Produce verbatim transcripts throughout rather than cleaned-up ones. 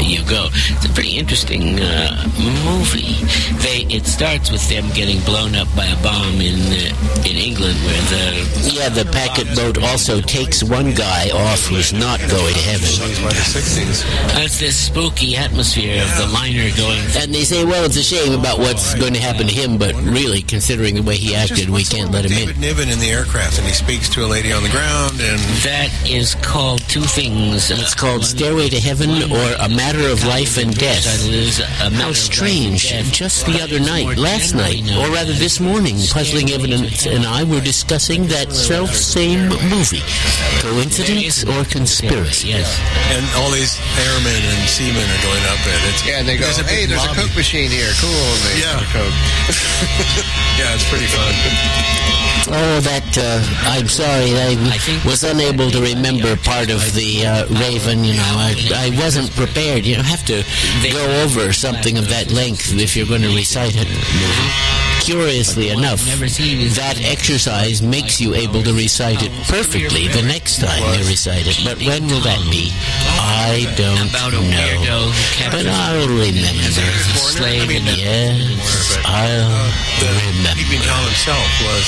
you go. It's a pretty interesting uh, movie. They It starts with them getting blown up by a bomb in uh, in England, where the yeah the packet boat also takes one guy off who's not going to heaven. That's this spooky atmosphere of the liner going. And they say, well, it's a shame about what's going to happen to him, but really, considering the way he acted, we can't let him in. David Niven in the aircraft, and he speaks to a lady on the ground, and that is called two things. It's called Stairway to Heaven or A Matter of Life and Death. How strange. Just the other night, last night, or rather this morning, Puzzling Evidence and I were discussing that self-same movie. Coincidence or conspiracy? Yes. And all these airmen and seamen are going up it. It's, yeah, and they go, there's hey, there's lobby. a Coke machine here. Cool. And they yeah. Coke. Yeah, it's pretty fun. Oh, that, uh, I'm sorry, I, I was unable to remember part of the uh, Raven, you know, I, I wasn't prepared. You have to go over something of that length if you're going to recite it. Curiously enough, that exercise makes you able to recite it perfectly the next time you recite it. But when will that be? I don't know. But I'll remember. Yes, I'll remember. Peeping Tom himself was...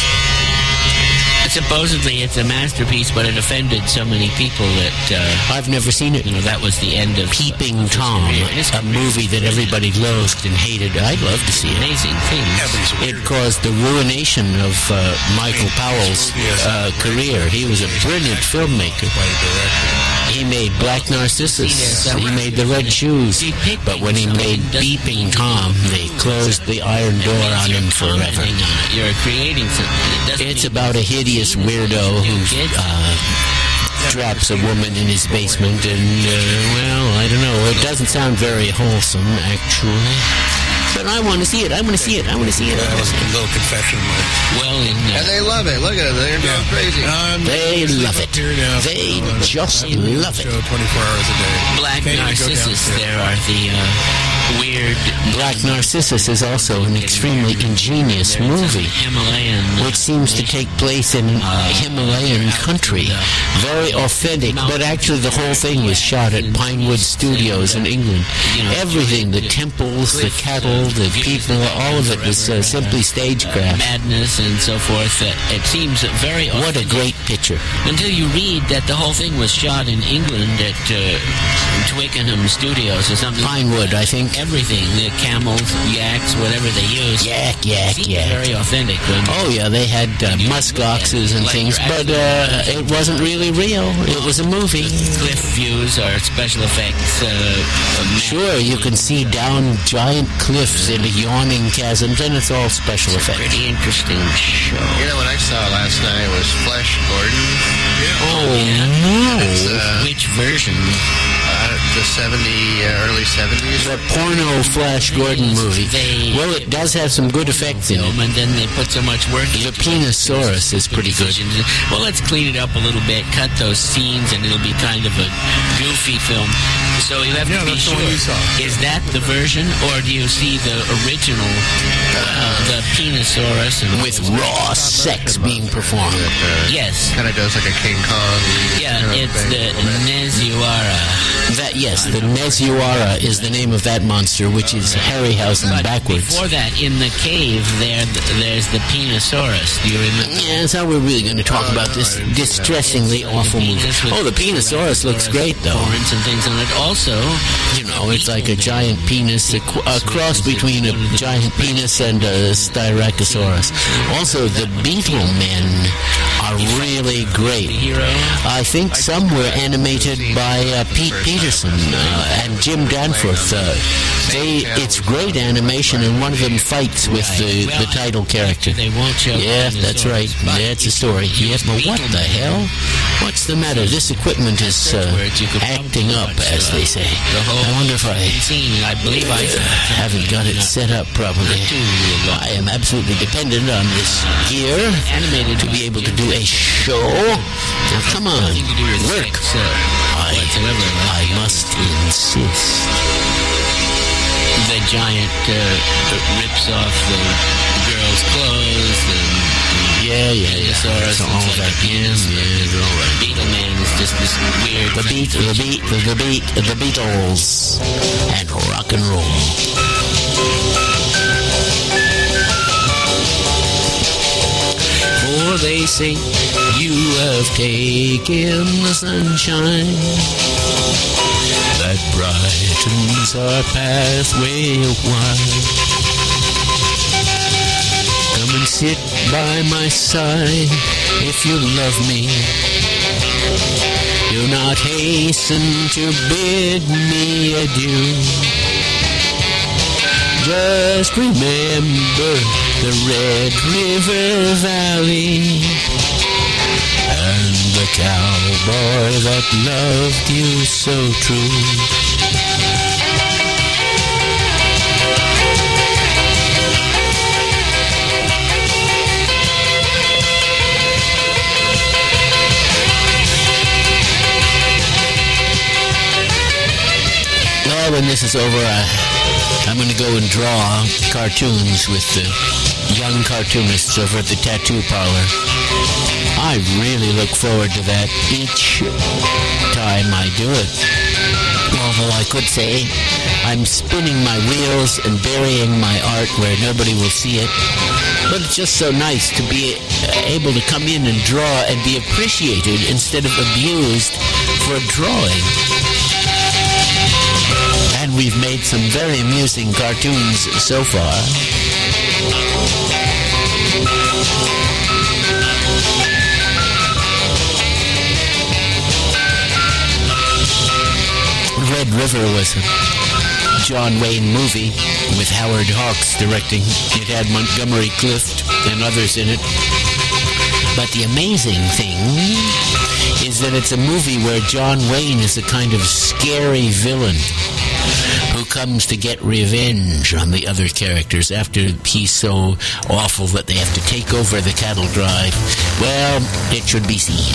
Supposedly it's a masterpiece, but it offended so many people that... Uh, I've never seen it. You know, that was the end of... Peeping Tom, a movie that everybody loathed and hated. I'd love to see it. Amazing things. It caused the ruination of uh, Michael Powell's uh, career. He was a brilliant filmmaker. He made Black Narcissus. He made The Red Shoes. But when he made Peeping Tom, they closed the iron door on him forever. You're creating something. It's about a hideous weirdo who uh, traps a woman in his basement, and, uh, well, I don't know. It doesn't sound very wholesome, actually. But I want to see it. I want to see it. I want to see it. That was a little confession. Well, in, uh, and they love it. Look at it. They're going crazy. Um, they love it. They just love it. twenty-four hours a day. Black Narcissus. There are the uh, weird. Black Narcissus is also an extremely ingenious movie, Himalayan, which seems to take place in Himalayan country. Very authentic, but actually the whole thing was shot at Pinewood Studios in England. Everything, the temples, the cattle, the people, all of it was uh, simply stagecraft. Madness and so forth. Uh, it seems very authentic. What a great picture. Until you read that the whole thing was shot in England at uh, Twickenham Studios or something. Pinewood, I think. Everything, the camels, yaks, whatever they used. Yak, yak, yak. Very authentic. Oh, yeah, they had uh, musk oxes and things, but uh, it wasn't really real. It was a movie. Cliff views are special effects. Uh, sure, you can see down giant cliffs into yawning chasms, and it's all special it's effects. A pretty interesting show. You know what I saw last night was Flash Gordon. Yeah. Oh, yeah. No. Uh, Which version? Uh, the seventy, uh, early seventies. The porno Flash Gordon movie. They, well, it does have some good effects in it. And then they put so much work into it. The Penisaurus is pretty good. Well, let's clean it up a little bit, cut those scenes, and it'll be kind of a goofy film. So you have yeah, to be sure. Is that the version, or do you see the original, uh, the Penisaurus? And with raw sex being performed. Uh, yes. Kind of does like a King Kong. Yeah, it's the Nezuara. That, yes, the Nezuara is the name of that monster, which is Harryhausen but backwards. Before that, in the cave, there, there's the Penisaurus. Do you remember? Yeah, that's how we're really going to talk uh, about this distressingly awful movie. Oh, the Penisaurus looks great, though. Horns and things on it. Also, you know, it's like a giant penis, a, a cross between a giant penis and a Styracosaurus. Also, the Beetle Men are really great. I think some were animated by uh, Pete Peterson uh, and Jim Danforth. Uh, they, it's great animation, and one of them fights with the, the title character. Yeah, that's right. That's a story. Yeah, but what the hell? What's the matter? This equipment is uh, acting up, as they say. I wonder if I haven't got it set up properly. I am absolutely dependent on this gear to be able to do a show. Now, come on, work. I, I must insist. The giant uh, rips off the girls' clothes and Yeah, yeah, yeah. dinosaurs So and all stuff that. like Yeah, this. yeah, they're all right. Beetleman is just this weird. The beat, the beat, the beat, the Beatles, and rock and roll. For they say you have taken the sunshine that brightens our pathway a while. Come and sit by my side if you love me. Do not hasten to bid me adieu. Just remember the Red River Valley and the cowboy that loved you so true. Well, when this is over, I, I'm going to go and draw cartoons with the young cartoonists over at the Tattoo Parlor. I really look forward to that each time I do it. Although I could say I'm spinning my wheels and burying my art where nobody will see it. But it's just so nice to be able to come in and draw and be appreciated instead of abused for drawing. And we've made some very amusing cartoons so far. Red River was a John Wayne movie with Howard Hawks directing. It had Montgomery Clift and others in it. But the amazing thing is that it's a movie where John Wayne is a kind of scary villain who comes to get revenge on the other characters after he's so awful that they have to take over the cattle drive. Well, it should be seen.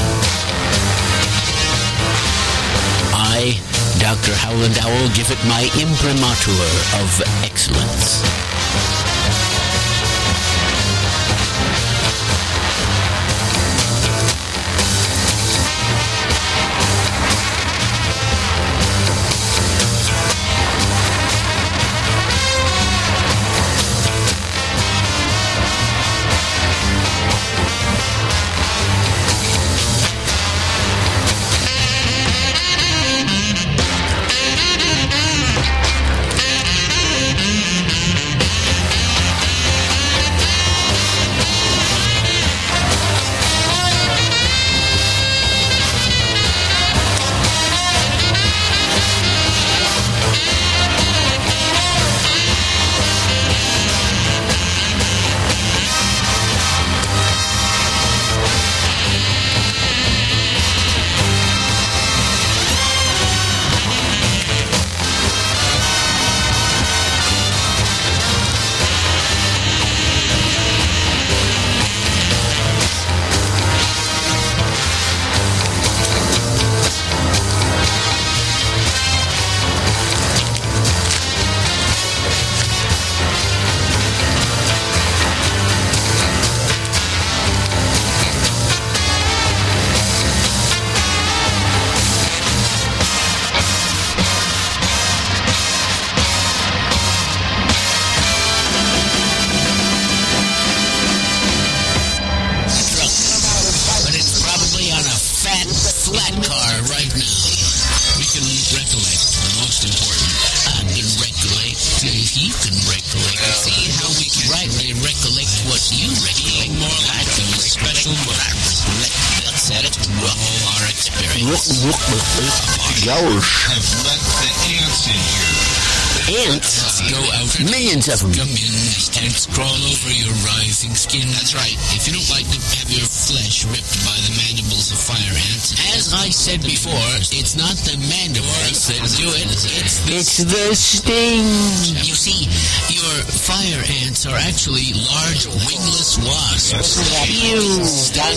I, Doctor Howland Owl, give it my imprimatur of excellence. Ants? Go out. Millions of them. Come in and crawl over your writhing skin. That's right. If you don't like to have your flesh ripped by the mandibles of fire ants, as I said before, it's not the mandibles that do it. It's the, It's the sting. You see, your fire ants are actually large wingless wasps. You.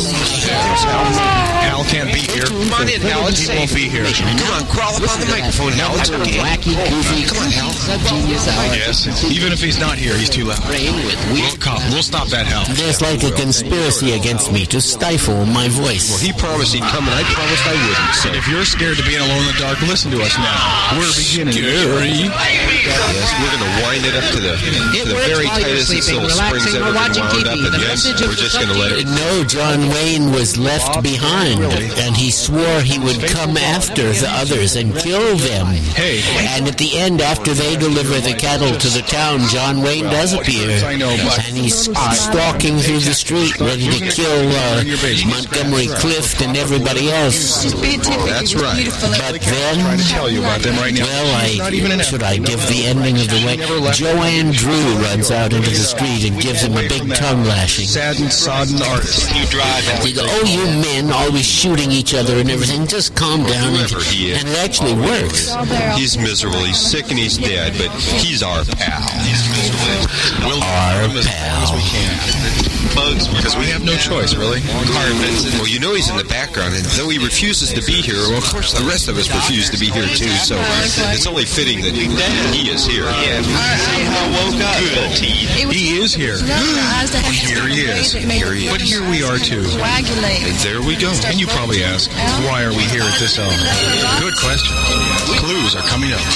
Al can't be here. Come on in, Alex. He won't be here. Come on, crawl up on the microphone, Alex. Wacky, goofy, Come on, Al. hour. Yes. Even if he's not here, he's too loud. We'll, cop, we'll stop that hell. There's like a conspiracy against me to stifle my voice. Well, he promised he'd come, and I promised I wouldn't. So And if you're scared to being alone in the dark, listen to us now. We're beginning. Scary. Yes, we're going to wind it up to the, to the very tightest that Silver Springs ever been wound up, and yes, we're just going to let it. No, John Wayne was left behind, and he swore he would come after the others and kill them. Hey. And at the end, after they deliver the cattle to the town, John Wayne does appear, and he's stalking through the street, ready to kill uh, Montgomery Clift and everybody else. That's right. But then, Trying to tell you about them right now. well, Not even an I should I give the ending of the way? Joanne Drew runs out into the street and gives him a big tongue lashing. Saddened, sodden artist. You drive out. They go, oh, you men always shooting each other and everything. Just calm down. And, and it actually works. He's miserable, he's sick, and he's dead, but he's our pal. He's miserable. We'll Our love him as long as we can. Bugs, because we have no choice, really. Well, you know he's in the background, and though he refuses to be here, well, of course the rest of us refuse to be here too, so it's only fitting that he is here. Yeah, I woke up. Good. He is here. Here he is. Here he is. But here we are too. And there we go. And you probably ask, why are we here at this hour? Good question. Clues are coming up.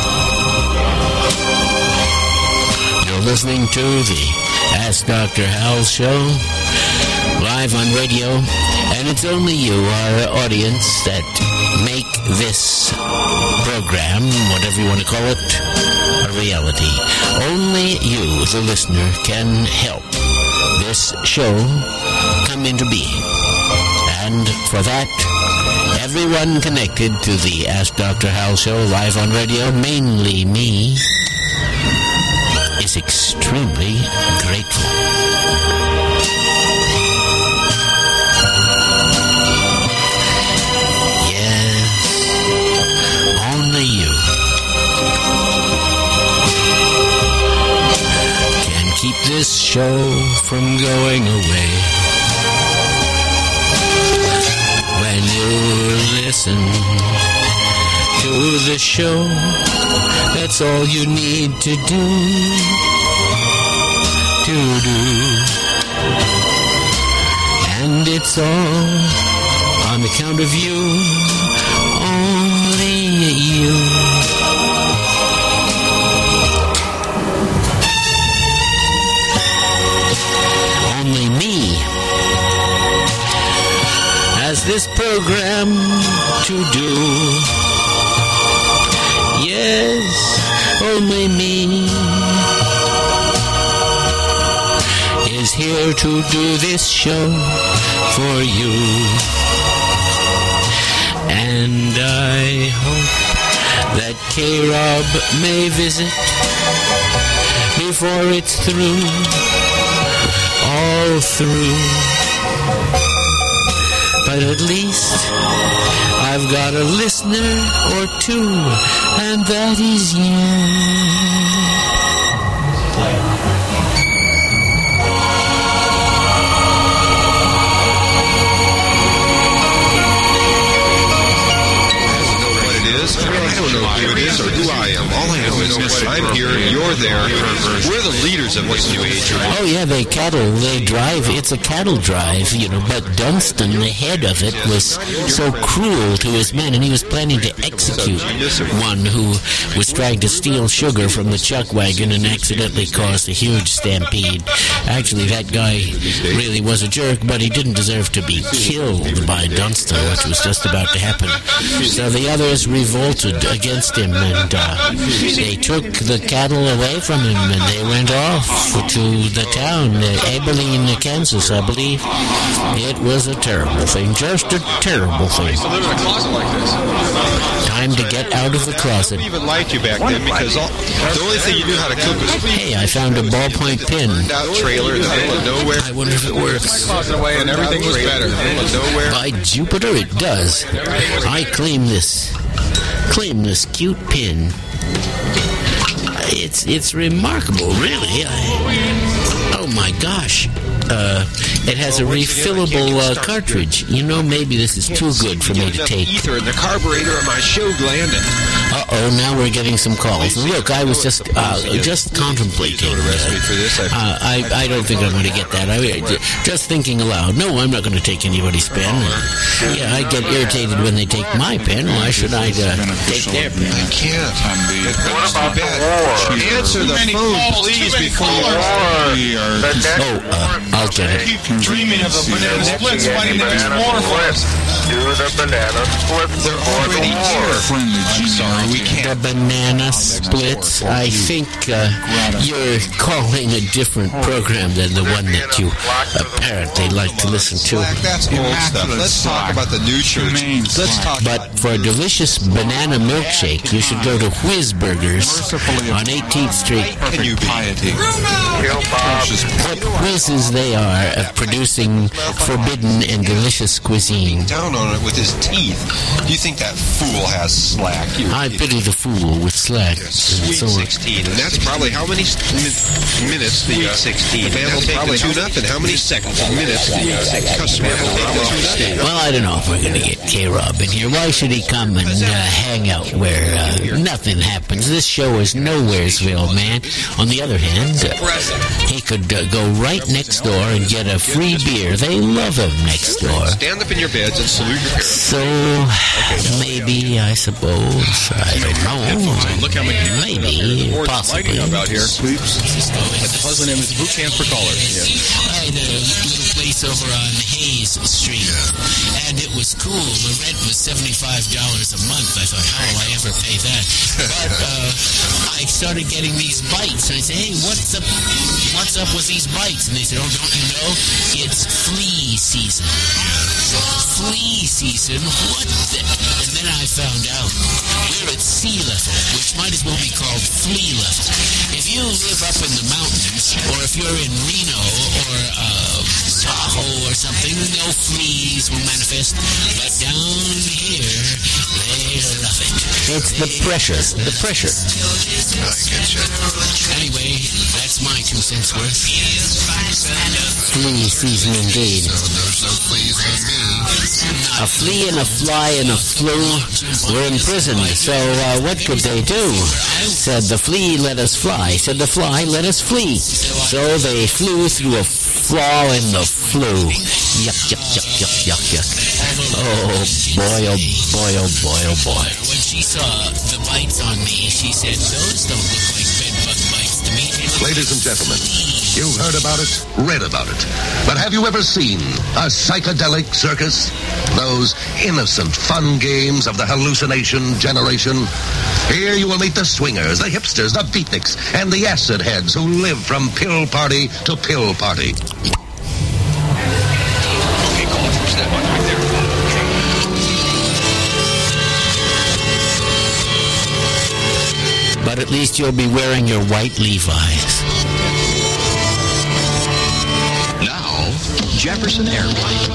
You're listening to the Ask Doctor Hal show, live on radio, and it's only you, our audience, that make this program, whatever you want to call it, a reality. Only you, the listener, can help this show come into being. And for that, everyone connected to the Ask Doctor Hal show, live on radio, mainly me, is extremely grateful. Yes, only you can keep this show from going away. When you listen to the show, that's all you need to do, to do. And it's all on account of you, only you. Only me has this program to do. Yes, only me is here to do this show for you. And I hope that K-Rob may visit before it's through, all through. But at least I've got a listener or two, and that is you. I don't know who it is or who I am. All I know is this. I'm here, you're there. We're the leaders of this new age. Oh, yeah, they cattle, they drive. It's a cattle drive, you know, but Dunstan, the head of it, was so cruel to his men, and he was planning to execute one who was trying to steal sugar from the chuck wagon and accidentally caused a huge stampede. Actually, that guy really was a jerk, but he didn't deserve to be killed by Dunstan, which was just about to happen. So the others revolted against him, and uh, they took the cattle away from him, and they went off to the town, uh, Abilene, Kansas, I believe. It was a terrible thing, just a terrible thing. I live in a closet like this. Time to get out of the closet. I even liked you back then because all, the only thing you knew how to cook was Hey, I found a ballpoint pen. out trailer in the middle of nowhere. I wonder if it works. Closet away and everything was better. In the middle of nowhere. By Jupiter, it does. I claim this. Claim this cute pin. It's it's remarkable, really. I, oh my gosh. uh, it has a refillable uh, cartridge. You know, maybe this is too good for me to take. Ether in the carburetor of my show glanding. Uh-oh, now we're getting some calls. Look, I was just uh, just contemplating. Uh, I, I don't think I'm going to get that. I just thinking aloud. No, I'm not going to take anybody's pen. Yeah, I get irritated when they take my pen. Why should I uh, take their pen? I can't. What about the war? Answer the phone, please, before you Oh, uh, I'll get it. Keep dreaming of the banana splits fighting against war for us. Do the banana splits. They're already here. I'm sorry, we can't. The banana splits. I think uh, you're calling a different program than the one that you apparently like to listen to. That's old stuff. Let's talk about the new church. Let's talk. But for a delicious banana milkshake, you should go to Whiz Burgers on eighteenth Street. Can you piety? What whizzes they are of producing forbidden and delicious cuisine. Down on it with his teeth. You think that fool has slack? You I pity the fool with slack. Sweet So, sixteen, and that's probably how many min- minutes the uh, sixteen. The van will take to tune up, and how many seconds, minutes the uh, customer will take to tune up. well, I don't know if we're going to get K-Rob in here. Why should he come and uh, hang out where uh, nothing happens? This show is Nowheresville, man. On the other hand, uh, he could uh, go right next door and get a free beer. They love him next door. Stand up in your beds and salute your parents. So, maybe, I suppose, I don't know. Look how many Maybe, lighting possibly. up out here. At the Pleasant Image Boot Camp for Callers. I had a little place over on Hayes Street, and it was cool. The rent was seventy-five dollars a month. I thought, how will I ever pay that? But uh, I started getting these bites, and I said, hey, what's up What's up with these bites? And they said, oh, don't you know? It's flea season. Flea season? What the? And then I found out we're at sea level, which might as well be called flea level. If you live up in the mountains, or if you're in Reno, or uh, Tahoe or something, no fleas will manifest. But down here, they love it. It's the pressure. The pressure. Anyway, that's my two cents worth. Flea season indeed. A flea and a fly and a flu were in prison. So uh, what could they do? Said the flea, let us fly. Said the fly, let us flee. So they flew through a flaw in the flu. Yuck, yuck, yuck, yuck, yuck, yuck. Oh boy, oh boy, oh boy, oh boy. When she saw the bites on me, she said, those don't look like bed bug bites to me. Ladies and gentlemen, you've heard about it, read about it. But have you ever seen a psychedelic circus? Those innocent fun games of the hallucination generation? Here you will meet the swingers, the hipsters, the beatniks, and the acid heads who live from pill party to pill party. But at least you'll be wearing your white Levi's. Now, Jefferson Airplane.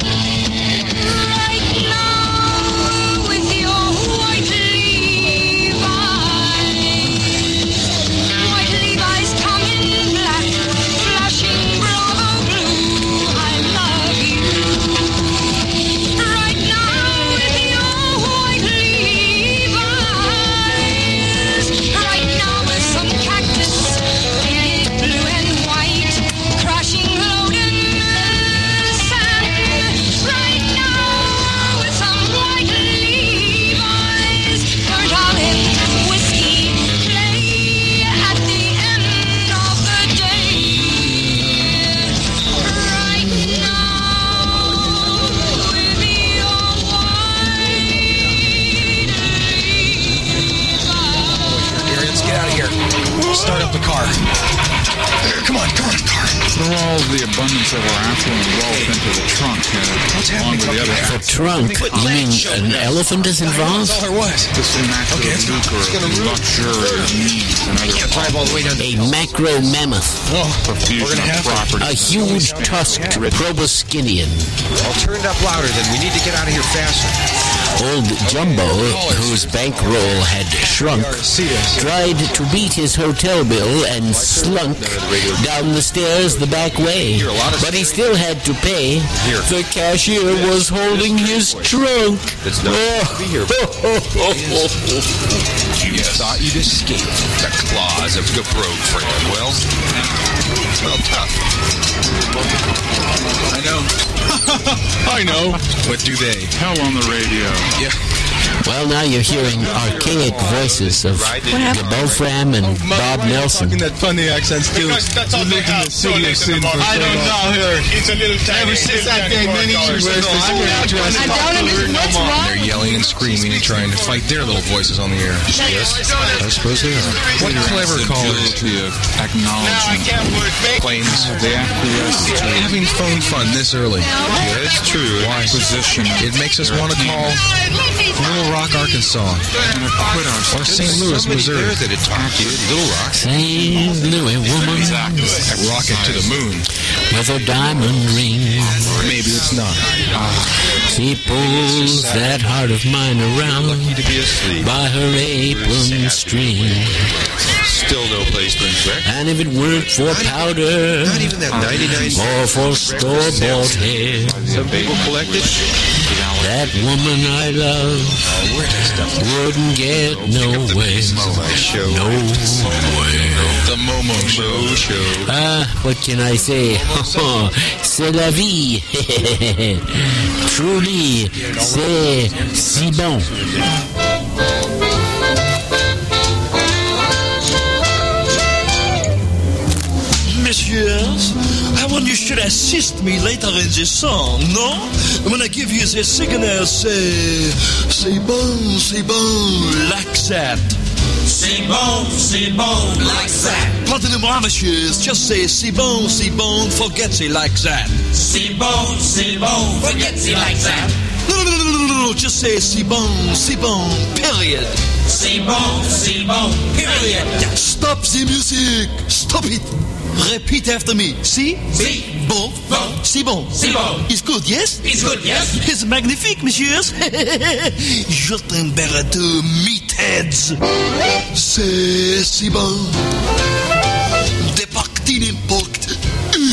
Start up the car. Come on, come on, car. Throw all the abundance of our affluent wealth into the trunk, uh, What's along happening with the up other there? The trunk? You mean an elephant is involved? That's all there was. This immaculate Okay, it's lucre of luxury, needs, and other Drive all the way down to A macro mammoth. Oh, profusion we're gonna of have to. property. A huge tusked proboscidean. All turned up louder, then we need to get out of here faster. Old Jumbo, whose bankroll had shrunk, tried to beat his hotel bill and slunk down the stairs the back way. But he still had to pay. The cashier was holding his trunk. You thought you'd escape the claws of your broke friend. Well, well, tough. I know. I know. What do they? Hell on the radio. Yeah. Well, now you're hearing archaic voices of Wolfram and Bob Nelson. Fucking that funny accent still. That's all they have. So I don't know here. It's a little tiny. Ever since that day, many years ago, I don't understand what's wrong. They're yelling and screaming and trying to fight their little voices on the air. Yes, I suppose they are. What clever callers to acknowledge claims they acquiesce to having phone fun this early. Yeah, it's true. Why? Position. It makes us want to call Little Rock, Arkansas, or Saint Louis, Missouri. That attacked you, Little Rock. Saint Louis woman, rocket to the moon with a diamond ring. Maybe it's not. She pulls that heart of mine around by her apron string. Still no place to inspect. And if it weren't for powder, not even that ninety-nine or for store-bought hair, some people collect it. That woman I love wouldn't get nowhere. Nowhere. The Momo Show. show. Ah, what can I say? C'est la vie. Truly, c'est si bon. Messieurs, I want you should assist me later in this song, no? When I give you the signal, say, c'est bon, c'est bon, like that. C'est bon, c'est bon, like that. Pardonnez-moi, messieurs, just say, c'est bon, c'est bon, forget it like that. C'est bon, c'est bon, forget it like that. No, no, no, no, no, no, just say, c'est bon, c'est bon, period. C'est bon, c'est bon, period. Stop the music, stop it. Repeat after me. See? Si. Bon. Bon. C'est bon. C'est bon. It's good, yes? It's good, yes? It's magnifique, messieurs. Je température meatheads. C'est si bon. Des parties n'importe où.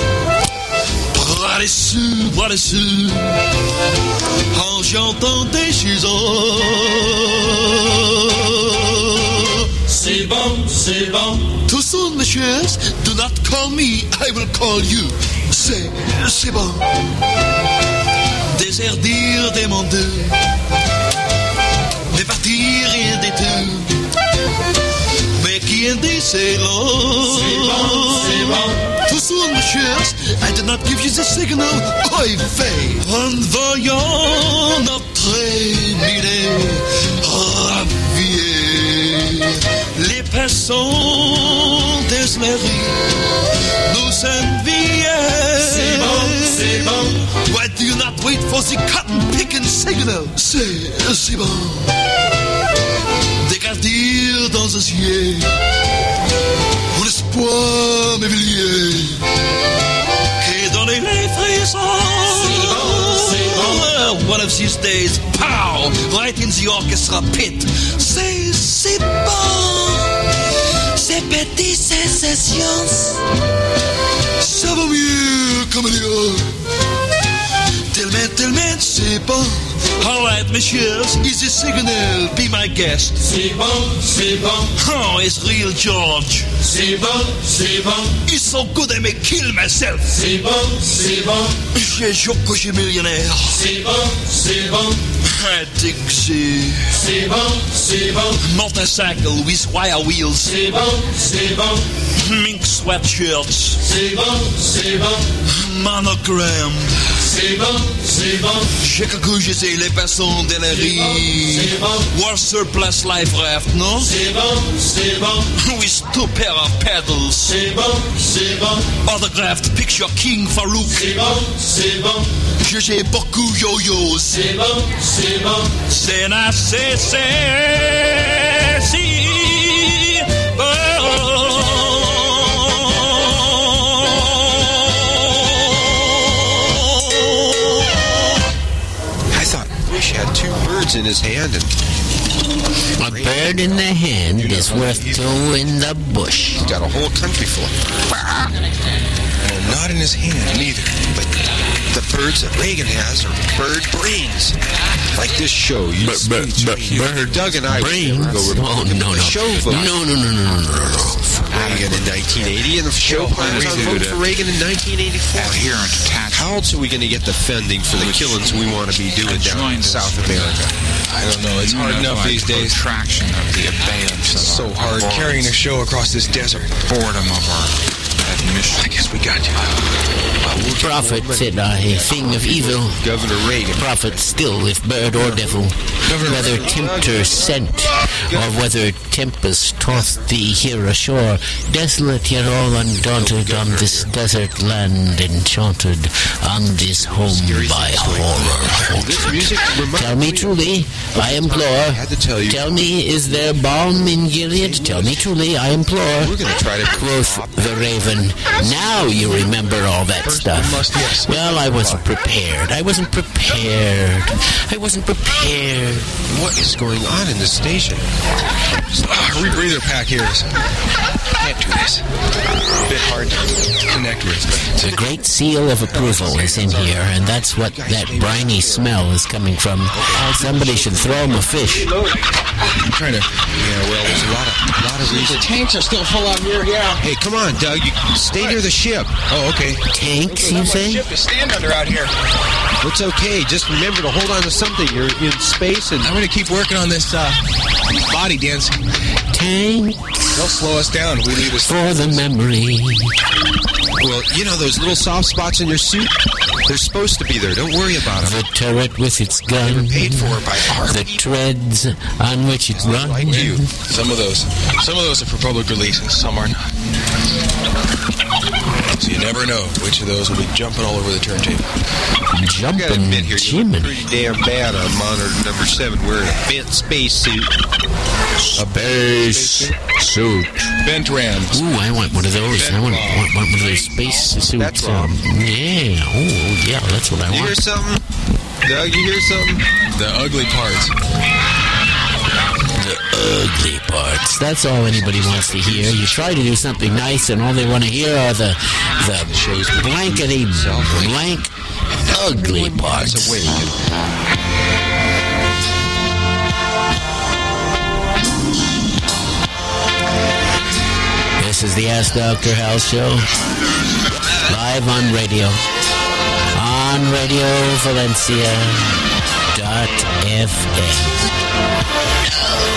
Par-dessus, par-dessus. Quand j'entends des chansons. C'est bon, c'est bon. Too soon, messieurs. Do not call me, I will call you. C'est, c'est bon. Désertir des mondes. De partir rien des tout. Mais qui est dit c'est long. C'est bon, c'est bon. Too soon, messieurs. I did not give you the signal. I fail. En voyant notre idée ravie. Les personnes désmérites nous envient. C'est bon, c'est bon. Why do you not wait for the cotton picking signal? C'est, c'est bon. Dégardir dans un ciel où l'espoir m'éveillait. Et donner les frissons. C'est bon, c'est bon. One of these days, pow, right in the orchestra pit. C'est, c'est bon. Ces petites sensations, ça va mieux comme Léo. Tellement, tellement, c'est bon. All right, messieurs, is the signal, be my guest. C'est bon, c'est bon. Oh, it's real George. C'est bon, c'est bon. It's so good I may kill myself. C'est bon, c'est bon. J'ai Joko, j'ai millionnaire. C'est bon, c'est bon. I think c'est... C'est bon, c'est bon. Motorcycle with wire wheels. C'est bon, c'est bon. Mink sweatshirts. C'est bon, c'est bon. Monogram. C'est bon, c'est bon. Chicago, je sais les personnes de la rue. C'est bon. War surplus life raft, non? C'est bon, c'est bon. With two pair of pedals. C'est bon, c'est bon. Autographed picture King Farouk. C'est bon, c'est bon. J'ai beaucoup yo-yos. C'est bon, c'est bon. C'est na, c'est, c'est, si. Had two birds bird in the hand is worth two in the bush. He's got a whole country full. Well, not in his hand, neither. But the birds that Reagan has are bird brains. Like this show. You But, but, but bird Doug and I brains? go Oh, no, no. show vote. No, no, no, no, no, no, no. Reagan in nineteen eighty, and the show plans on voting for Reagan in nineteen eighty-four. How else are we going to get the funding for the killings we want to be doing down in South America? I don't know. It's hard enough these days. Traction of the abeyance. It's so hard carrying a show across this desert. Boredom of our admission. I guess we got you. Prophet said a thing of evil. Governor Reagan. Prophet still, if bird or devil. Whether tempter sent, or whether tempest tossed thee here ashore, desolate yet all undaunted on this desert land enchanted, on this home by horror. This music Tell me truly, I implore. had to tell you. Tell me, is there balm in Gilead? Tell me truly, I implore. We're going to try to Quoth the raven, now you remember all that stuff. Well, I wasn't prepared. I wasn't prepared. I wasn't prepared. What is going on in this station? Ah, rebreather pack here is... Can't do this. A bit hard to connect with. The great seal of approval is in here, and that's what that briny smell is coming from. Somebody should throw him a fish. I'm trying to... Yeah, well, there's a lot of, a lot of reasons. Tanks are still full out here, yeah. Hey, come on, Doug. You stay near the ship. Oh, okay. Tanks, you say? Ship to stand under out here. It's okay. Just remember to hold on to something. You're in space, and I'm going to keep working on this uh, body dance. Tanks They'll slow us down if we leave this. for the memory. well, you know those little soft spots in your suit? They're supposed to be there. Don't worry about them. The turret with its gun. Paid for by our The treads on which it runs. like you. Some of those, some of those are for public release, and some are not. So you never know which of those will be jumping all over the turntable. I gotta Jumping admit here, you look Jiminy. pretty damn bad on monitor number seven wearing a bent space suit. Space suit. Bent rams. Ooh, I want one of those. I want, want, want one of those space suits. That's wrong. Um, yeah. Oh, yeah. That's what I You hear want. something? Doug, you hear something? The ugly parts. The ugly parts. That's all anybody wants to hear. You try to do something nice, and all they want to hear are the the blankety blank ugly parts. That's a way to get This is the Ask Doctor House Show, live on radio, on Radio Valencia dot F M.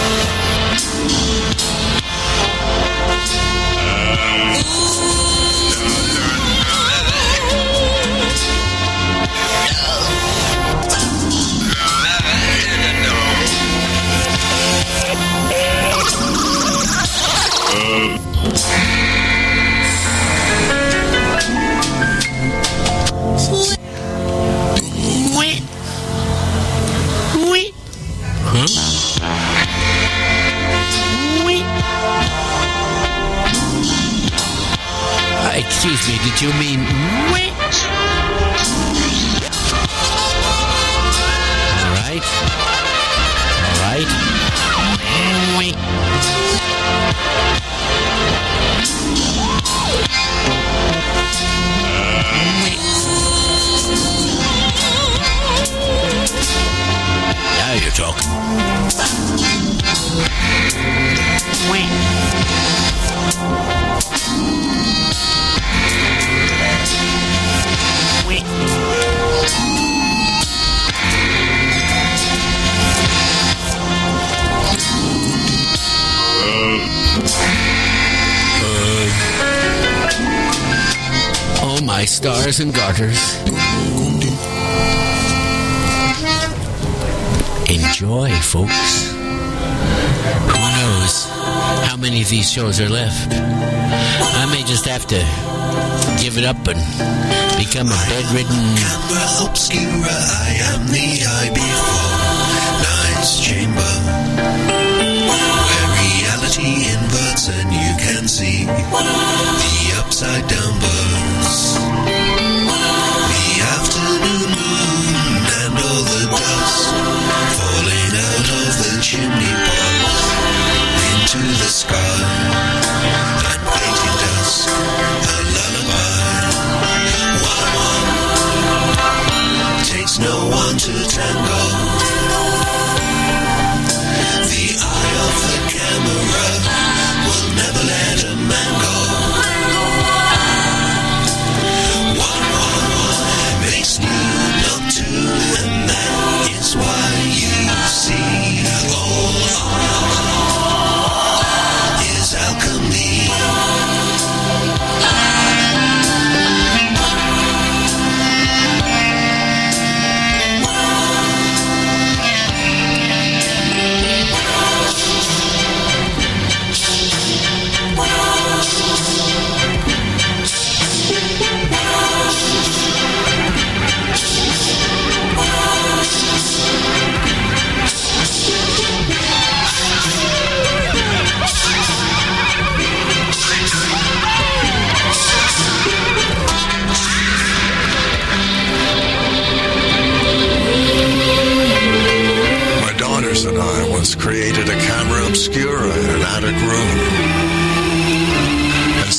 Excuse me, did you mean which? All right. All right. Wait. Now you're talking. Oh, my stars and garters. Enjoy, folks. Who knows how many of these shows are left? I may just have to give it up and become a bedridden... Camera obscura, I am the eye before night's chamber, where reality inverts and you can see the upside down birds, the afternoon moon and all the dust falling out of the chimney pots.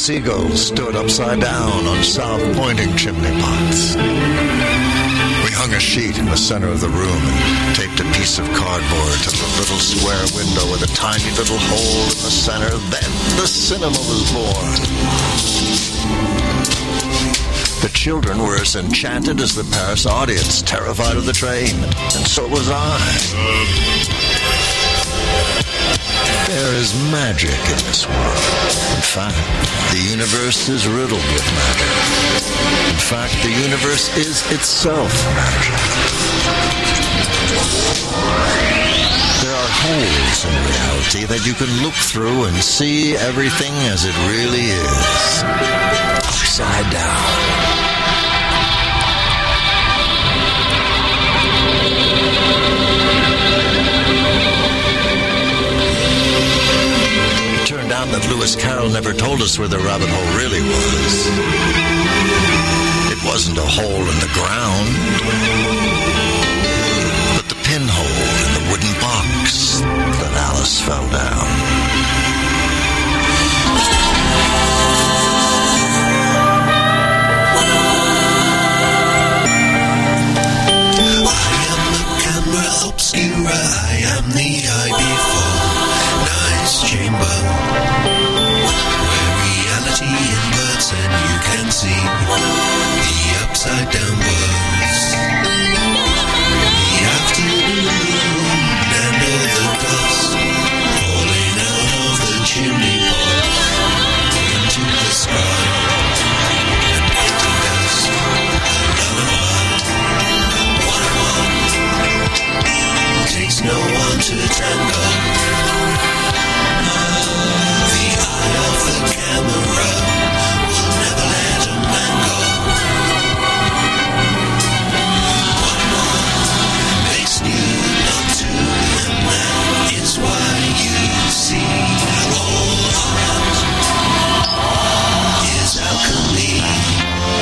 seagulls stood upside down on south-pointing chimney pots. We hung a sheet in the center of the room and taped a piece of cardboard to the little square window with a tiny little hole in the center. Then the cinema was born. The children were as enchanted as the Paris audience, terrified of the train, and so was I. There is magic in this world. In fact, the universe is riddled with magic. In fact, the universe is itself magic. There are holes in reality that you can look through and see everything as it really is. Upside down. That Lewis Carroll never told us where the rabbit hole really was. It wasn't a hole in the ground, but the pinhole in the wooden box that Alice fell down. I am the camera obscura, I am the I B four Night's Chamber, where reality inverts and you can see the upside down worlds. The afternoon moon and all the dust falling out of the chimney pot into the sky and hitting us a lullaby. One-on-one takes no one to tango. The camera will never let a man go. One makes you not to, and that is why you see all art is alchemy.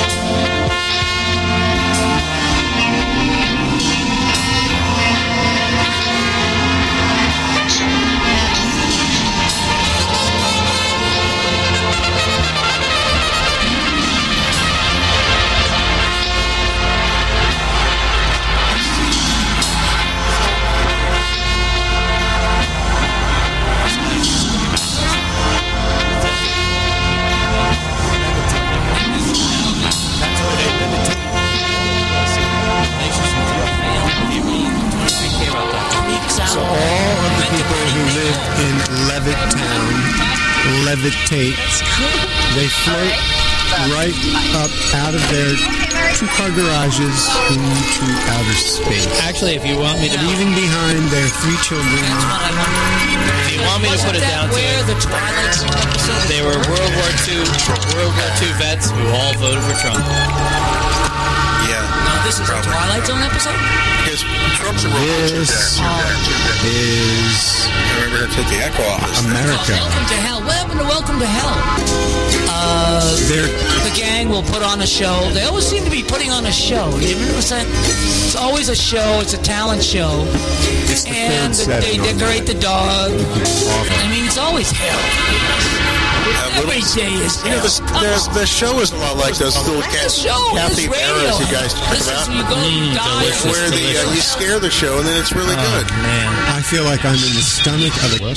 Levitate. They float right up out of their two-car garages into outer space. Actually, if you want me to... Leaving behind their three children. If you want me to put it down to it, the Twilight episode? They were World War Two, World War Two vets who all voted for Trump. Yeah. No, this is probably. A Twilight Zone episode? Because Trump's a World War Two This is... Remember to take the echo off. America. Welcome to Hell. What happened to Welcome to Hell? Uh, the gang will put on a show. They always seem to be putting on a show. You remember that? It's always a show. It's a talent show. It's the and third they set, decorate the dog. I mean, it's always hell. Every day is hell. You know, the, the, the show is a lot like those little Kathy Barrows you guys talk about. You go, you die. Where the, uh, you scare the show and then it's really oh, good. Man, I feel like I'm in the stomach of a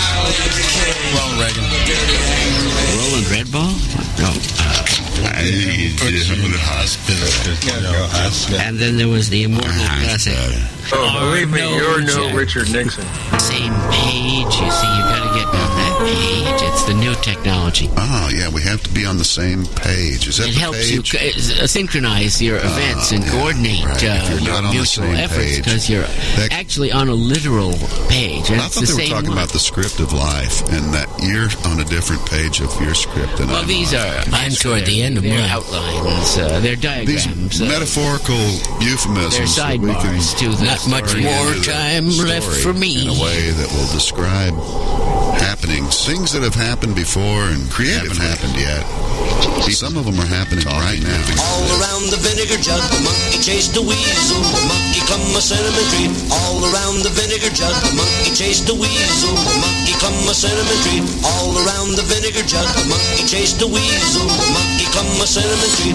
Ronald Reagan. Roland Redball? No. I put him in the hospital. And then there was the immortal classic. Oh, believe me, you're no Richard Nixon. Same page. You see, you got to get on that page. It's the new technology. Oh, yeah, we have to be on the same page. Is that it the helps page? you uh, synchronize your events uh, and yeah, coordinate right. uh, your mutual efforts because you're that, actually on a literal page. And I it's thought the they were same talking one. about the script of life and that you're on a different page of your script than well, I'm these on. are I'm toward the end of my outlines. Uh, they're diagrams. These uh, metaphorical euphemisms. They're sidebars to the not much more time left for me. In a way that will describe happenings, things that have happened before and haven't happened yet. Some of them are happening right now. All around the vinegar jug, the monkey chased a weasel. The monkey climbed a cinnamon tree. All around the vinegar jug, the monkey chased a weasel. The monkey climbed a cinnamon tree. All around the vinegar jug, the monkey chased chased a weasel, a monkey climbed a cinnamon tree.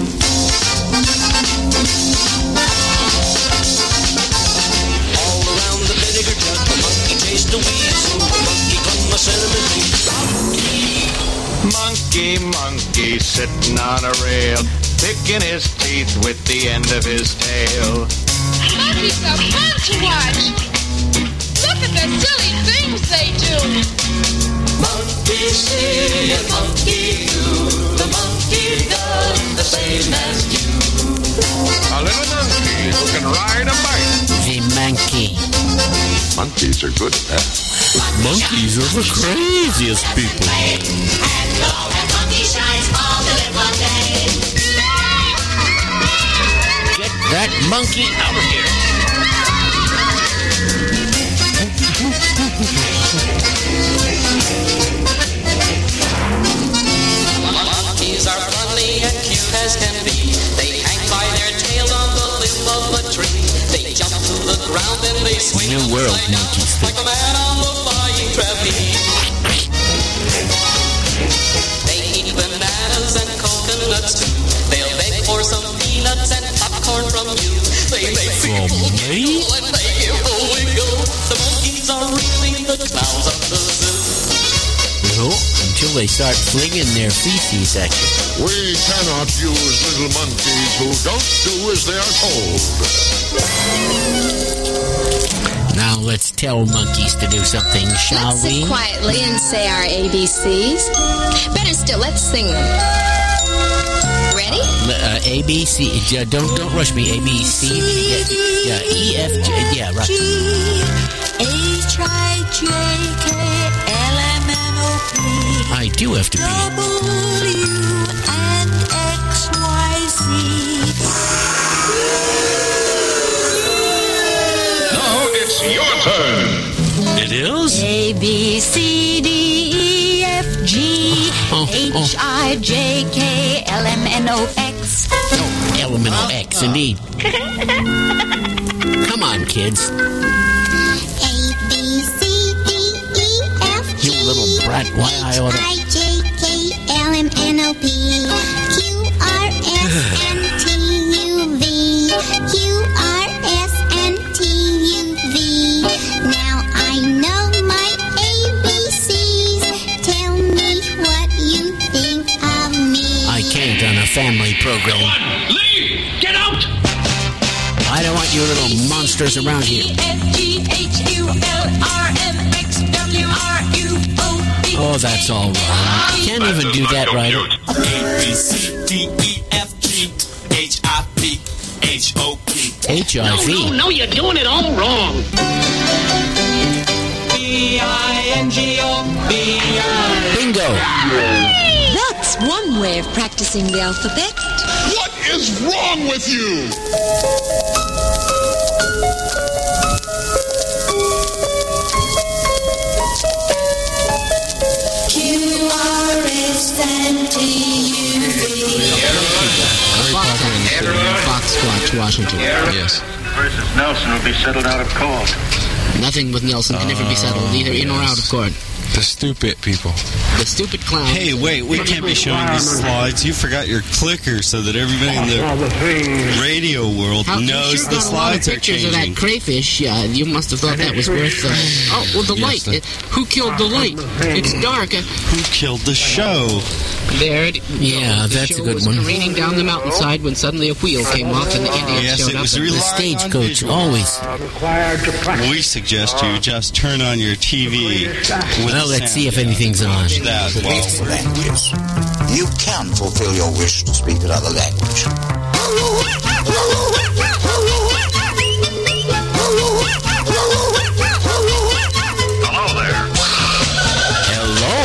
All around the vinegar jug, the monkey chased a weasel, a monkey climbed a cinnamon tree. Monkey, monkey, sitting on a rail, picking his teeth with the end of his tail. Monkeys are fun to watch. Look at the silly things they do. Monkey see and monkey do. The monkey does the same as you. A little monkey who can ride a bike. The monkey. Monkeys are good at that. Monkeys are the craziest people. Get that monkey out of here. Monkeys are funny and cute as can be. They hang by their tails on the limb of a tree. They jump to the ground and they swing. New world monkeys. Like a man on the flying trapeze. They eat bananas and coconuts too. They'll beg for some peanuts and popcorn from you. They make people giggle and they give a wiggle. The monkeys are really the clowns of the zoo. No, until they start flinging their feces at you. We cannot use little monkeys who don't do as they are told. Now let's tell monkeys to do something, shall let's we? Let's sit quietly and say our A B Cs. Better still, let's sing them. Ready? Uh, A, B, C. Uh, don't don't rush me. A, B, C. Yeah, yeah, E, F, G. Yeah, right. H, I, J, K, L, M, N, O, P. I do have to pee. W, and X, Y, Z. Now it's your turn. It is? A, B, C, D, E, F, G, oh, H, oh. I, J, K, L, M, N, O, X. Oh, L, M, N, O, X, indeed. Come on, kids. A, B, C, D, E, F, G, you little brat, why I ought to... I, J, K, L, M, N, O, P, Q, R, S, N, T, U, V, Q, R, S, N, T, U, V. Now I know my A B Cs. Tell me what you think of me. I can't on a family program. Go on, leave! Get out! I don't want you little monsters around here. Oh, that's all wrong. Can't even do that right. A, B, C, D, E, F, G, H, I, P, H, O, P. H I V? No, no, no, you're doing it all wrong. B, I, N, G, O, B, I. Bingo! That's one way of practicing the alphabet. What is wrong with you? Q, R, S, N, T, U, V. Harry Potter and the Foxglotch, Washington. Yes. Versus Nelson will be settled out of court. Nothing with Nelson can ever be settled, either in or out of court. The stupid people. The stupid clown. Hey, wait, we can't be showing these slides. You forgot your clicker so that everybody in the radio world How knows sure the got a lot of slides are pictures changing. of that crayfish. Uh, you must have thought that was worth... Uh, oh, well, the Yes, light. the- Uh, who killed the light? It's dark. Uh, Who killed the show? there it Yeah, the that's show a good was one. careening down the mountainside when suddenly a wheel came off and the Indians Yes, showed it up. was and- really The stagecoach, always. We suggest you just turn on your T V. With Well, the let's sound see if down. anything's on. Watch that while language. You can fulfill your wish to speak another language. Hello there. Hello?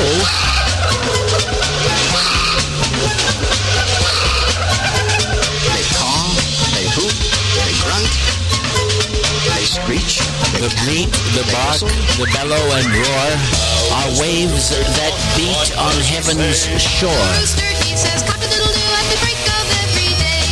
They caw, they hoot, they grunt, they screech, they The bleat, the bark, the bellow and roar are waves that beat on heaven's shore. Rooster Teeth says cock-a-doodle-doo at the break of every day.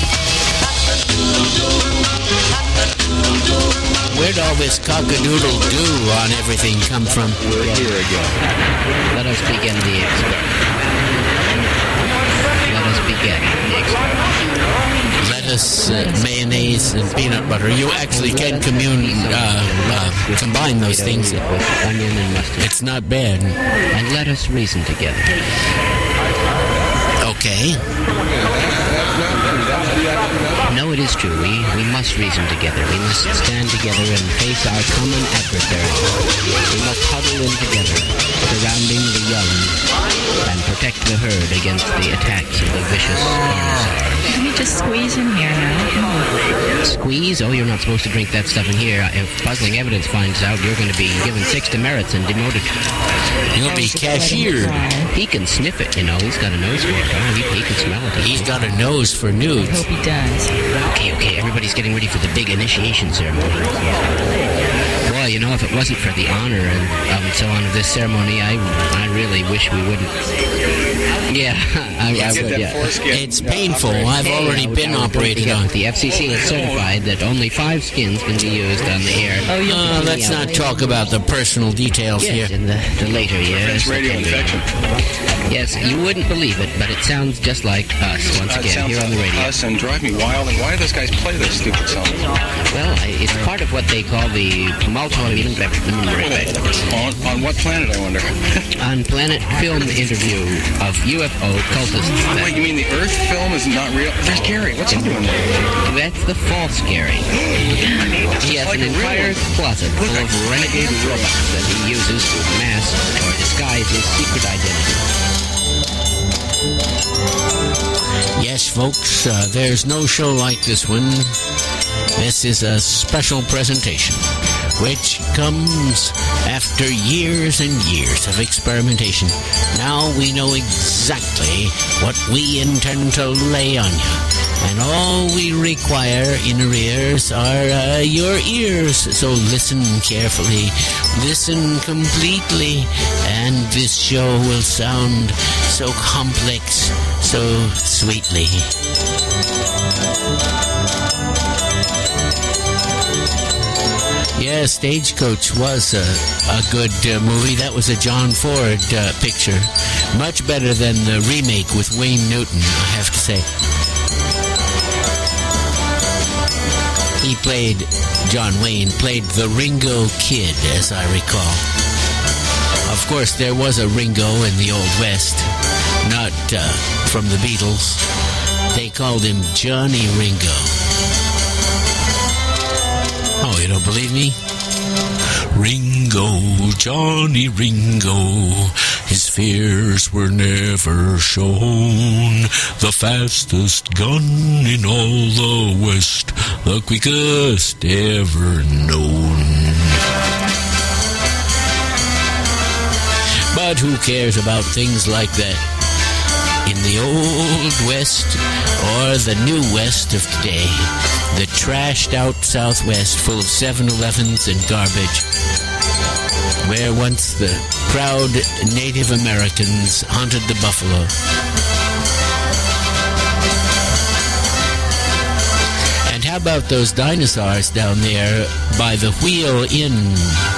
Where'd all this cock-a-doodle-doo on everything come from? We're here again. Let us begin the experiment. is uh, mayonnaise and peanut butter. You actually can commune, uh, uh, combine those things. With onion and mustard. It's not bad. And let us reason together. Okay. No, it is true. We, we must reason together. We must stand together and face our common adversary. We must huddle in together, surrounding the young, and protect the herd against the attacks of the vicious dinosaurs. Can we just squeeze in here now? Squeeze? Oh, you're not supposed to drink that stuff in here. If puzzling evidence finds out, you're going to be given six demerits and demoted. You'll be cashiered. He can sniff it, you know. He's got a nose for it. Oh, he, he can smell it. He's got a nose for nudes. I hope he does. Okay, okay, everybody's getting ready for the big initiation ceremony. Boy, you know, if it wasn't for the honor and um, so on of this ceremony, I, I really wish we wouldn't. Yeah, I, I would, yeah. It's painful. I've already been operated on. The F C C has certified that only five skins can be used on the air. Oh, uh, let's not talk about the personal details yes, here. in the, the later years. Radio infection. Yes, you wouldn't believe it, but it sounds just like us once Uh, it again sounds here on the like radio. us and drive me wild. And why do those guys play this stupid song? Well, I, it's part of what they call the multi. On, on what planet, I wonder? On Planet Film interview of U F O cultists. Oh, wait, you mean the Earth film is not real? There's Gary. What's he doing there? That's the false Gary. He has an entire closet full of renegade robots that he uses to mask or disguise his secret identity. Yes, folks, uh, there's no show like this one. This is a special presentation, which comes after years and years of experimentation. Now we know exactly what we intend to lay on you. And all we require in our ears are uh, your ears. So listen carefully, listen completely, and this show will sound so complex, so sweetly. Yeah, Stagecoach was a, a good uh, movie. That was a John Ford uh, picture. Much better than the remake with Wayne Newton, I have to say. He played, John Wayne played the Ringo Kid, as I recall. Of course, there was a Ringo in the Old West, not uh, from the Beatles. They called him Johnny Ringo. Oh, you don't believe me? Ringo, Johnny Ringo, his fears were never shown. The fastest gun in all the West, the quickest ever known. But who cares about things like that? In the Old West, or the New West of today, the trashed-out Southwest full of seven elevens and garbage, where once the proud Native Americans hunted the buffalo. And how about those dinosaurs down there by the Wheel Inn?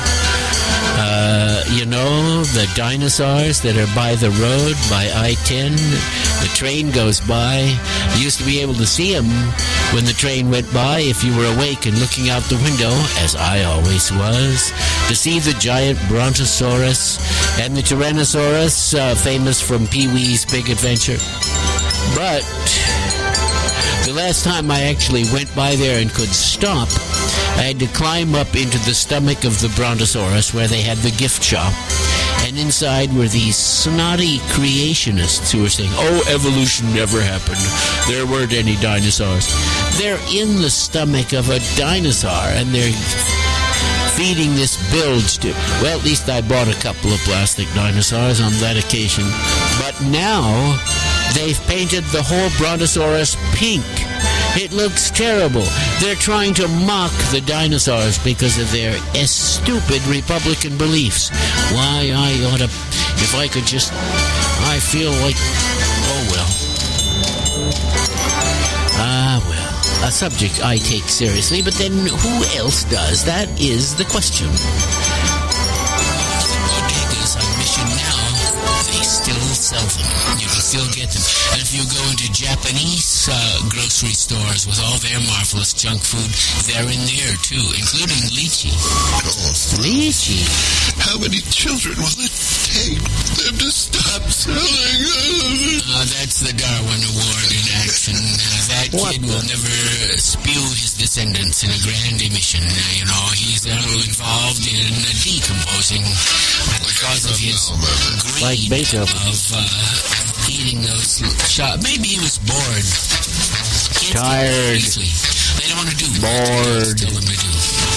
Uh, you know, the dinosaurs that are by the road, by I ten. The train goes by. You used to be able to see them when the train went by if you were awake and looking out the window, as I always was, to see the giant Brontosaurus and the Tyrannosaurus, uh, famous from Pee-wee's Big Adventure. But the last time I actually went by there and could stop, I had to climb up into the stomach of the Brontosaurus where they had the gift shop. And inside were these snotty creationists who were saying, oh, evolution never happened. There weren't any dinosaurs. They're in the stomach of a dinosaur, and they're feeding this bilge to... Well, at least I bought a couple of plastic dinosaurs on that occasion. But now they've painted the whole Brontosaurus pink. It looks terrible. They're trying to mock the dinosaurs because of their uh, stupid Republican beliefs. Why, I ought to... If I could just... I feel like... Oh, well. Ah, well. A subject I take seriously, but then who else does? That is the question. Bodegas on Mission now, they still sell them. You can still get them. And if you go into Japanese uh, grocery stores with all their marvelous junk food, they're in there too, including lychee. Oh, lychee. How many children will it take them to stop selling? Uh, that's the Darwin Award in action. Uh, that What kid will never spew his descendants in a grand emission. Uh, you know, he's uh, involved in uh, decomposing because of his greed Like Beethoven. of uh, eating those shot. Maybe he was bored. Kids get Tired. bored easily. They don't want to do Bored. Tell them to do.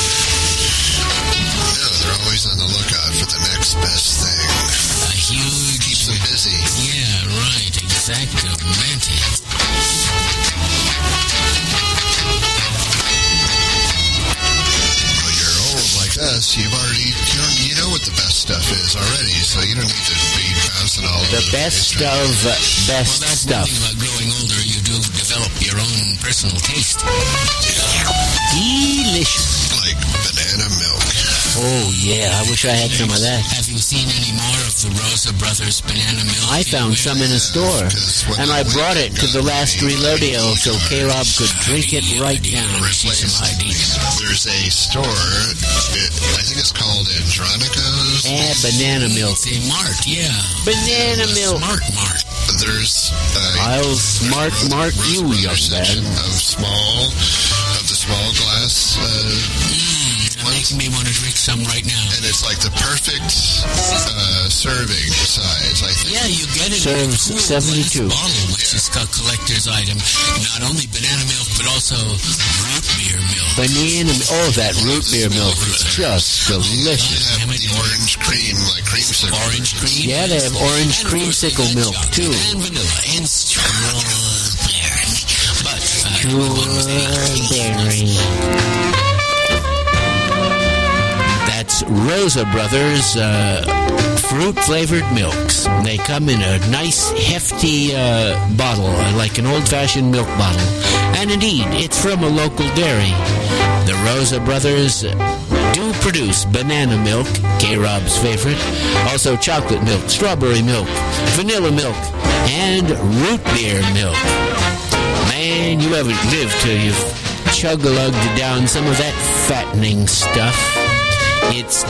No, they're always on the lookout for the next best thing. A huge. Keeps them busy. Yeah, right. Exactamente. When you're old like us, you've already, you know, you know what the best stuff is already, so you don't need to be bouncing all over The the best place. of uh, best Well, that's stuff. the thing about growing older. You do develop your own personal taste. Delicious. Like banana milk. Oh, yeah. I wish I had some of that. Have you seen any more of the Rosa Brothers banana milk? I found some in a store, and I brought it to the last Reloadeo so K-Rob could drink it right down. There's a store, it, I think it's called Andronico's. Eh, banana milk. It's a mart, yeah. Banana milk. Smart mart. There's uh, I'll smart mark you, young man. of small, of the small glass. Uh, It makes me want to drink some right now. And it's like the perfect uh, serving size, I think. Yeah, you get it Serves in a cool seventy-two. glass bottle, which is a collector's item. Not only banana milk, but also root beer milk. Banana milk. Oh, that root beer milk is just delicious. They have the orange cream, like creamsicle. Orange cream. Yeah, they have orange And of course, they creamsicle got milk, chocolate too. And vanilla and strawberry. But uh, one was Strawberry. That's Rosa Brothers uh, fruit-flavored milks. They come in a nice, hefty uh, bottle, uh, like an old-fashioned milk bottle. And indeed, it's from a local dairy. The Rosa Brothers do produce banana milk, K-Rob's favorite, also chocolate milk, strawberry milk, vanilla milk, and root beer milk. Man, you haven't lived till you've chug-a-lugged down some of that fattening stuff. It's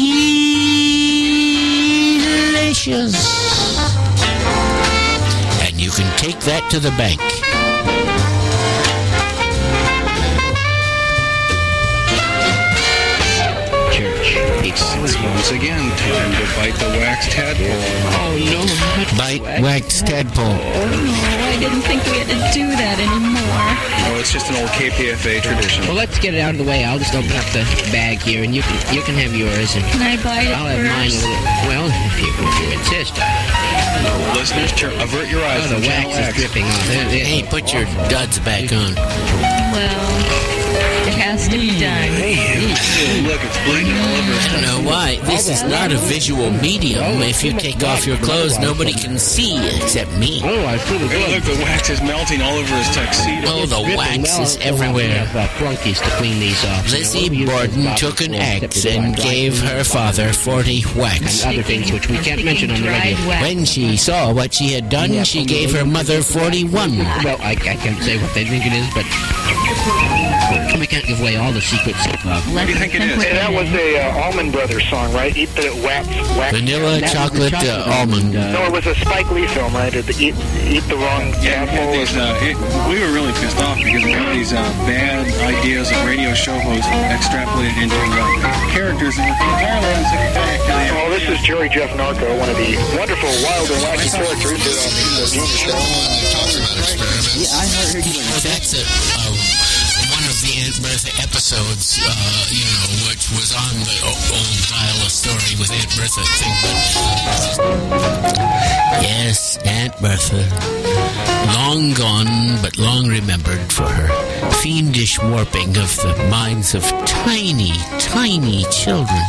delicious. And you can take that to the bank. Church. It's once again time to bite the wax tadpole. Oh, no. Bite wax tadpole. Oh, no, I didn't think we had to do that anymore. Oh, it's just an old K P F A tradition. Well, let's get it out of the way. I'll just open up the bag here, and you can you can have yours, and Can I buy it I'll have mine a first? little. Well, if you, if you insist. Listeners, tur- avert your eyes Oh, from the wax Channel is X. dripping off. There- there- Hey, put your duds back on. Well, it has to be done. Look, it's bleeding all over. I don't know why. This is not a visual medium. If you take off your clothes, nobody can see except me. Oh, I feel Hey, look, the wax is melting all over his tuxedo. Oh, the wax is everywhere. Have uh, flunkies to clean these off. Lizzie Borden took an axe and gave her father forty whacks. And other things which we can't mention on the radio. When she saw what she had done, she gave her mother forty-one. Well, I, I can't say what they think it is, but we can't give away all the secrets. What do you think it is? Hey, that was a uh, Allman Brothers song, right? Eat the wax, wax. Vanilla, That was the chocolate, chocolate uh, almond. No, it was a Spike Lee film, right? The eat, eat the wrong Yeah, we, had tadpole. these, uh, it, we were really pissed off because we had these uh, bad ideas of radio show hosts extrapolated into uh, characters that were entirely unsympathetic to the Well, this is Jerry Jeff Narco, one of the wonderful wild and wacky characters that on the Genius Show. Yeah, I heard you. Oh, that's a, uh, one of the Aunt Bertha episodes, uh, you know, which was on the o- old dial a story with Aunt Bertha thing. But yes, Aunt Bertha, long gone but long remembered for her fiendish warping of the minds of tiny, tiny children.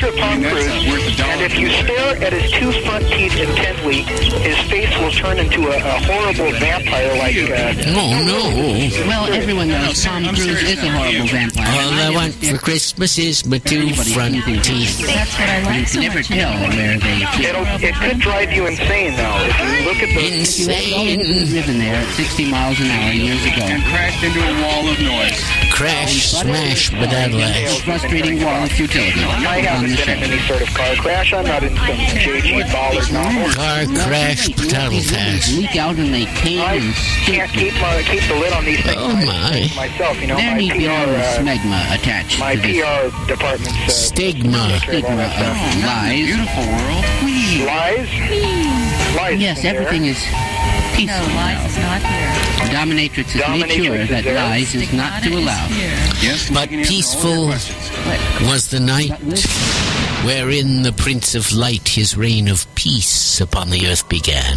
picture of Tom Cruise, and if you stare at his two front teeth intently, his face will turn into a, a horrible vampire like... Uh, oh, no. Well, everyone knows Tom Cruise is a horrible vampire. All I want for Christmas is my two front teeth. That's what I like You so can never much. tell where they... It'll, it could drive you insane, though. If you look at the... Insane. driven there at sixty miles an hour years ago. And crashed into a wall of noise. Crash, smash, badadalash. Frustrating wall of futility. I haven't been in any sort of car crash. I'm not in some J G Ballard novel. Car crash, badadalash. Leak out and they came I and can't keep, uh, keep the lid on these things Oh, my. myself. You know, there my need to be P a R, little uh, smegma attached my to this P R department's... Uh, Stigma. stigma of lies. Beautiful world. Lies? Lies. Yes, in there. everything is peaceful No, lies now. is not here. Dominatrix has made Dominatrix sure is that there. lies is not to Stigmata allow. is here. Yes, But we can answer all peaceful your questions. was the night wherein the Prince of Light his reign of peace upon the earth began.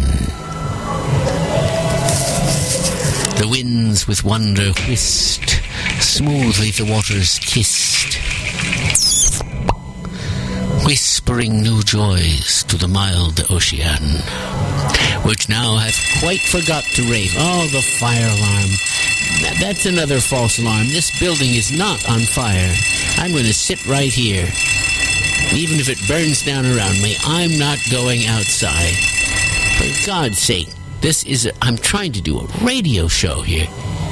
The winds with wonder whisked, smoothly the waters kissed, whispering new joys to the mild ocean, which now hath quite forgot to rave. Oh, the fire alarm. Th- That's another false alarm. This building is not on fire. I'm going to sit right here. Even if it burns down around me, I'm not going outside. For God's sake, this is a, I'm trying to do a radio show here.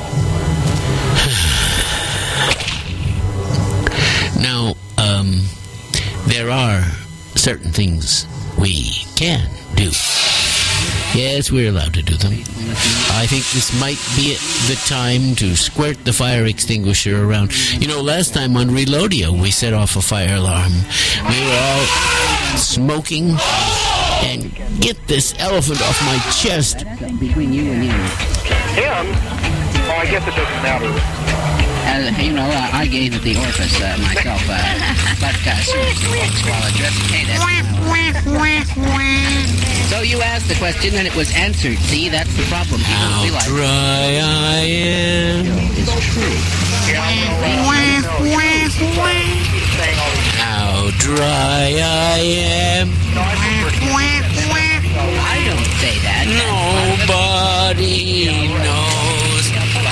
Now, um, there are certain things we can do. Yes, we're allowed to do them. I think this might be the time to squirt the fire extinguisher around. You know, last time on Reloadio, we set off a fire alarm. We were all smoking. And get this elephant off my chest. Between you and you. Him? Oh, I guess it doesn't matter. Uh, you know, uh, I gave it the orifice uh, myself, uh, but uh, seriously, folks, while addressing... Hey, that's... So you asked the question and it was answered. See, that's the problem. People How feel like dry I am. It's true. How dry I am. I don't say that. Nobody knows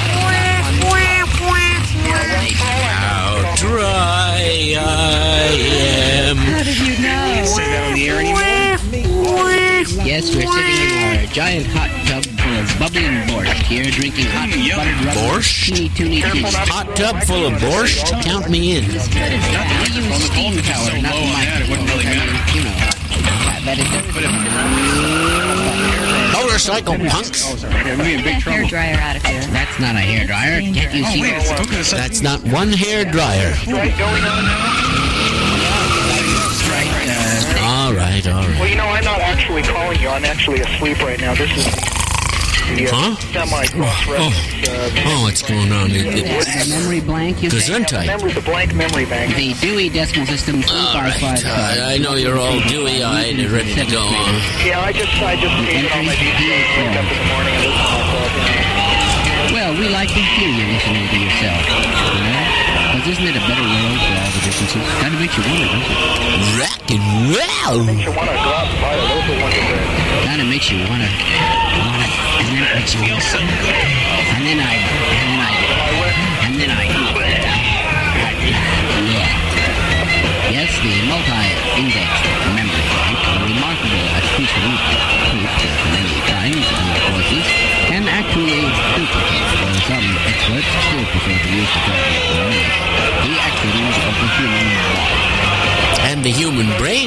how dry I am. How did you know? Say that on the air anymore? Yes, we're sitting in our giant hot tub full of bubbling borscht here, drinking hot buttered rubber. Borscht? Teeny, toony, teeny. Hot tub full of borscht? Count me in. We use steam power, not microwave. You know, that is Motorcycle punks. Yeah, we'll be in big That trouble. hair dryer out of here. That's not a hair dryer. Can't you Oh, see? wait, it's spoken of such... That's not one hair dryer. Right going on now? All right, all right. Well, you know, I'm not actually calling you. I'm actually asleep right now. This is the uh, Huh? semi-cross-reference. Uh, Oh, what's going on? It, The it, memory blank, you say? Gesundheit. memory, the blank memory bank. The Dewey Decimal System three All five right. five. I, I know you're all dewy-eyed and ready to go on. Yeah, I just, I just gave it on my D V D. Wake up in the morning and listen to myself. You know. Well, we like to hear you listening to yourself. You know? Because isn't it a better world for all the differences? Kind of makes you wonder, doesn't it? Rock and roll. Makes you want to go out and buy a local Wonder Bread. Kind of makes you want to, want to, and then it makes you feel so good. And then I, and then I, and then I, yeah. Yes, the multi-indexed memory bank, a remarkable accessory proof of many times and courses, can actually duplicate, though some experts still prefer to use the term the activities of the human body. And the human brain.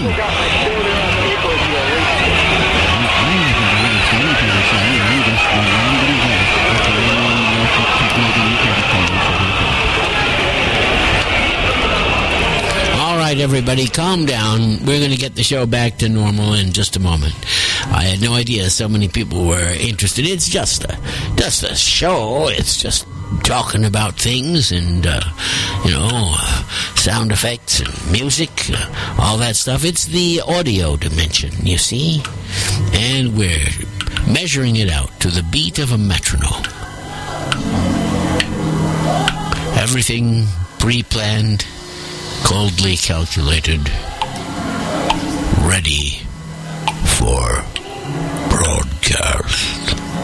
All right, everybody, calm down. We're going to get the show back to normal in just a moment. I had no idea so many people were interested. It's just a, just a show. It's just talking about things and, uh, you know, sound effects and music, uh, all that stuff. It's the audio dimension, you see? And we're measuring it out to the beat of a metronome. Everything pre-planned, coldly calculated, ready for broadcast.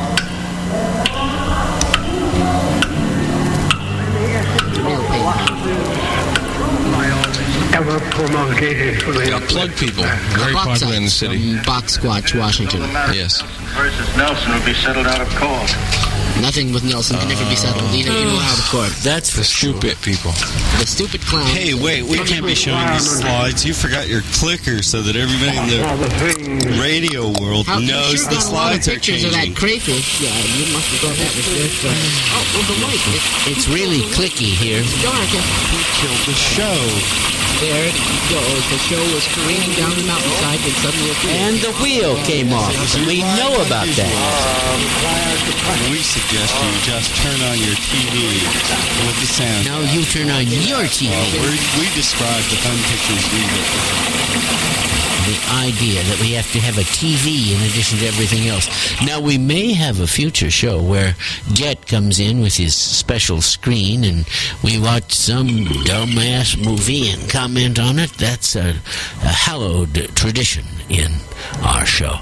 Ever promulgated for the plug people. Very popular in the city. Box Squatch, Washington. Yes. Versus Nelson will be settled out of court. Nothing with Nelson can ever be settled, either in or out of court. That's for stupid people. The stupid clown. Hey, wait, we can't be showing these slides. You forgot your clicker so that everybody in the radio world How, knows sure the slides are pictures changing. of that crayfish. Yeah, you must have got that research. Uh, oh, well, the light. It, It's really clicky here. It's dark. Who killed the show? There it goes. The show was careening down the mountainside and suddenly appeared. And the wheel came off. We know about that. We suggest you just turn on your T V with the sound. Now you turn on your T V. We're, we describe the fun pictures we get. The idea that we have to have a T V in addition to everything else. Now, we may have a future show where Jet comes in with his special screen and we watch some dumbass movie and comment on it. That's a, a hallowed tradition in our show.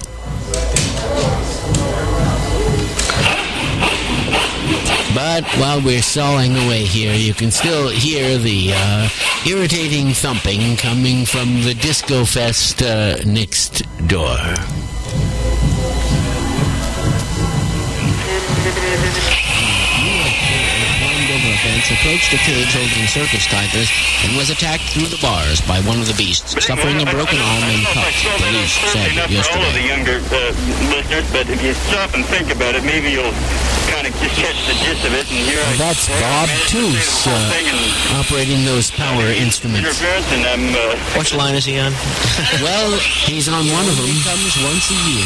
But while we're sawing away here, you can still hear the uh, irritating thumping coming from the Disco Fest uh, next door. Approached a cage holding circus tigers and was attacked through the bars by one of the beasts, suffering a broken arm and cuffs, police said Not for all of the yesterday. younger uh, listeners, but if you stop and think about it, maybe you'll kind of just catch the gist of it. And here I That's Bob Toos uh, operating those power instruments. and I'm, uh, Which line is he on? Well, he's on one of them. He comes once a year.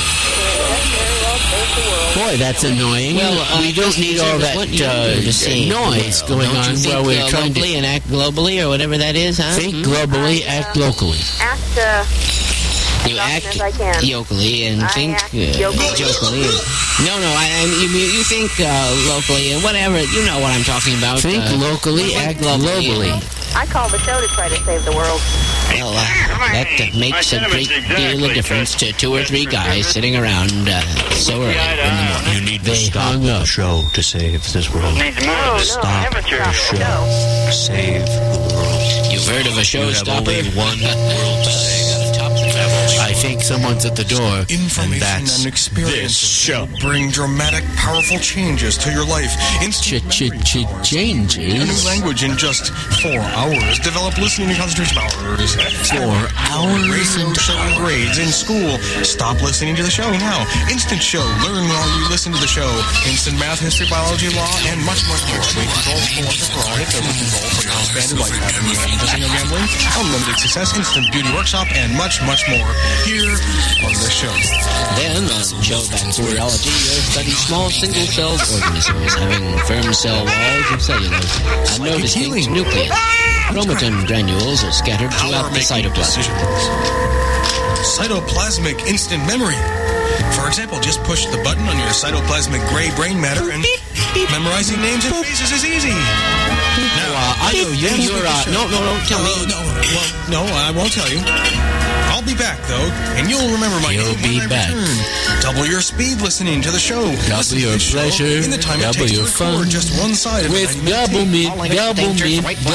Boy, that's annoying. Well, uh, we don't need all that what you uh, to say. noise going Don't on you think, while we're uh, trying locally to and act globally or whatever that is, huh? think Hmm? globally, act locally. Act, uh, You act as I can. yokely and I think act uh, yokely. jokely. No, no, I, I you, you think uh, locally and whatever. You know what I'm talking about. Think uh, locally, act globally. I call the show to try to save the world. Well, uh, that uh, makes a great deal of difference to two or three guys sitting around uh, so early in the morning. You need to They stop hung the up. show to save this world. needs more No, no, Stop I haven't the stopped the show. show. Save the world. You've heard of a You have showstopper? only one world to save. I think someone's at the door, and Information that's and experience this show. bring dramatic, powerful changes to your life. Instant memory power. Changes? A new language in just four hours. Develop listening and concentration powers. Four hours Radio and show grades in school. Stop listening to the show now. Instant show. Learn while you listen to the show. Instant math, history, biology, law, and much, much more. Weight control, school, for all. Hit over control for your expanded life pattern. Casino gambling, unlimited success, instant beauty workshop, and much, much more. Here on this show. Then, on show bacteriology, you'll study small single-celled organisms having firm cell walls of cellulose and no distinct nucleus. Chromatin granules are scattered throughout the cytoplasm. Cytoplasmic instant memory. For example, just push the button on your cytoplasmic gray brain matter and memorizing names and faces is easy. Now, Uh, I know you. You're, uh, no, no, no, tell me. Uh, no, well, no, I won't tell you. I'll be back, though, and you'll remember my You'll name be when I back. return. Double your speed listening to the show. Double Listen to your the show pleasure, in the time it double takes your to record fun just one side of with ninety minute double tape. meat, All I got to double think, just meat, right